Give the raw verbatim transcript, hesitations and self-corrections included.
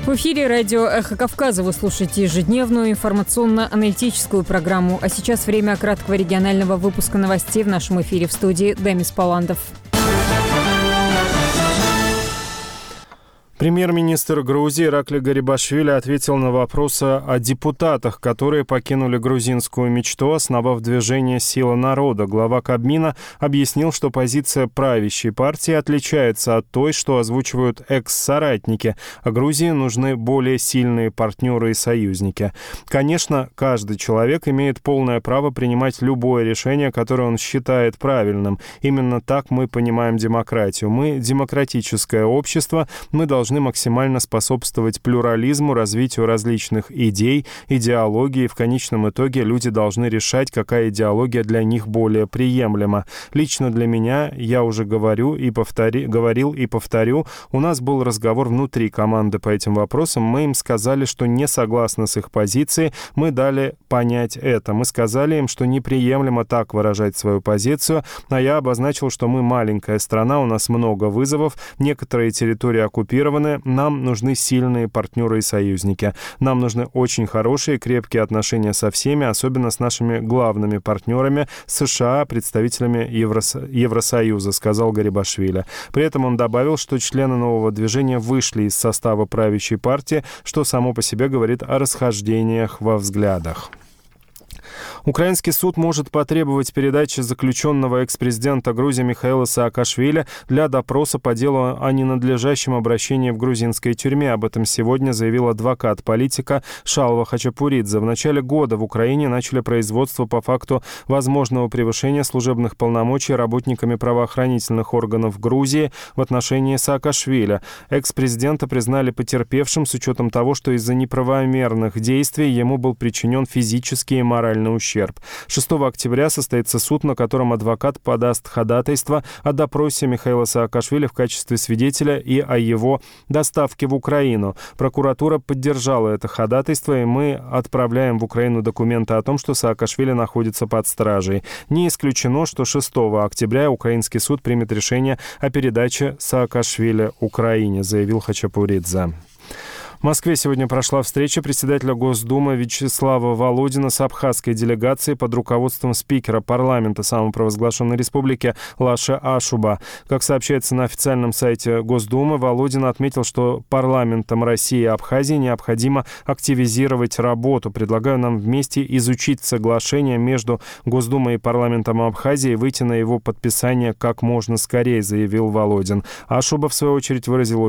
В эфире радио «Эхо Кавказа». Вы слушаете ежедневную информационно-аналитическую программу. А сейчас время краткого регионального выпуска новостей в нашем эфире. В студии Демис Паландов. Премьер-министр Грузии Иракли Гарибашвили ответил на вопросы о депутатах, которые покинули грузинскую мечту, основав движение «Сила народа». Глава Кабмина объяснил, что позиция правящей партии отличается от той, что озвучивают экс-соратники, а Грузии нужны более сильные партнеры и союзники. Конечно, каждый человек имеет полное право принимать любое решение, которое он считает правильным. Именно так мы понимаем демократию. Мы демократическое общество, мы должны максимально способствовать плюрализму, развитию различных идей, идеологии. В конечном итоге люди должны решать, какая идеология для них более приемлема. Лично для меня, я уже говорю и повтори, говорил и повторю, у нас был разговор внутри команды по этим вопросам. Мы им сказали, что не согласны с их позицией. Мы дали понять это. Мы сказали им, что неприемлемо так выражать свою позицию. А я обозначил, что мы маленькая страна, у нас много вызовов, некоторые территории оккупированы. Нам нужны сильные партнеры и союзники. Нам нужны очень хорошие, крепкие отношения со всеми, особенно с нашими главными партнерами США, представителями Еврос... Евросоюза, сказал Гарибашвили. При этом он добавил, что члены нового движения вышли из состава правящей партии, что само по себе говорит о расхождениях во взглядах. Украинский суд может потребовать передачи заключенного экс-президента Грузии Михаила Саакашвили для допроса по делу о ненадлежащем обращении в грузинской тюрьме. Об этом сегодня заявил адвокат политика Шалва Хачапуридзе. В начале года в Украине начали производство по факту возможного превышения служебных полномочий работниками правоохранительных органов Грузии в отношении Саакашвили. Экс-президента признали потерпевшим с учетом того, что из-за неправомерных действий ему был причинен физический и моральный ущерб. шестого октября состоится суд, на котором адвокат подаст ходатайство о допросе Михаила Саакашвили в качестве свидетеля и о его доставке в Украину. Прокуратура поддержала это ходатайство, и мы отправляем в Украину документы о том, что Саакашвили находится под стражей. Не исключено, что шестого октября украинский суд примет решение о передаче Саакашвили Украине, заявил Хачапуридзе. В Москве сегодня прошла встреча председателя Госдумы Вячеслава Володина с абхазской делегацией под руководством спикера парламента самопровозглашенной республики Лаши Ашуба. Как сообщается на официальном сайте Госдумы, Володин отметил, что парламентам России и Абхазии необходимо активизировать работу. Предлагаю нам вместе изучить соглашение между Госдумой и парламентом Абхазии и выйти на его подписание как можно скорее, заявил Володин. Ашуба, в свою очередь, выразил